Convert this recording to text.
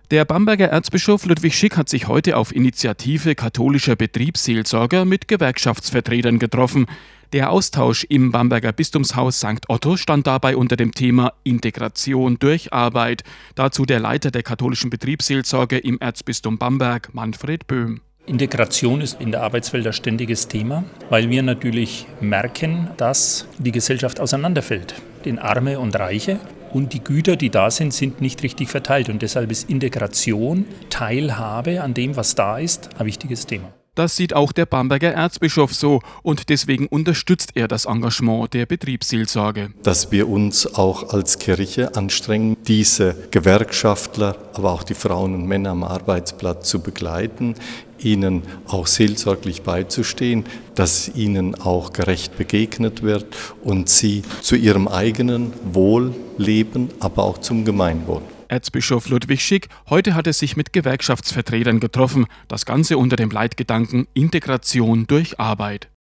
Der Bamberger Erzbischof Ludwig Schick hat sich heute auf Initiative katholischer Betriebsseelsorger mit Gewerkschaftsvertretern getroffen. Der Austausch im Bamberger Bistumshaus St. Otto stand dabei unter dem Thema Integration durch Arbeit. Dazu der Leiter der katholischen Betriebsseelsorge im Erzbistum Bamberg, Manfred Böhm. Integration ist in der Arbeitswelt ein ständiges Thema, weil wir natürlich merken, dass die Gesellschaft auseinanderfällt in Arme und Reiche. Und die Güter, die da sind, sind nicht richtig verteilt. Und deshalb ist Integration, Teilhabe an dem, was da ist, ein wichtiges Thema. Das sieht auch der Bamberger Erzbischof so und deswegen unterstützt er das Engagement der Betriebsseelsorge. Dass wir uns auch als Kirche anstrengen, diese Gewerkschaftler, aber auch die Frauen und Männer am Arbeitsplatz zu begleiten, ihnen auch seelsorglich beizustehen, dass ihnen auch gerecht begegnet wird und sie zu ihrem eigenen Wohl leben, aber auch zum Gemeinwohl. Erzbischof Ludwig Schick heute hat er sich mit Gewerkschaftsvertretern getroffen, das Ganze unter dem Leitgedanken Integration durch Arbeit.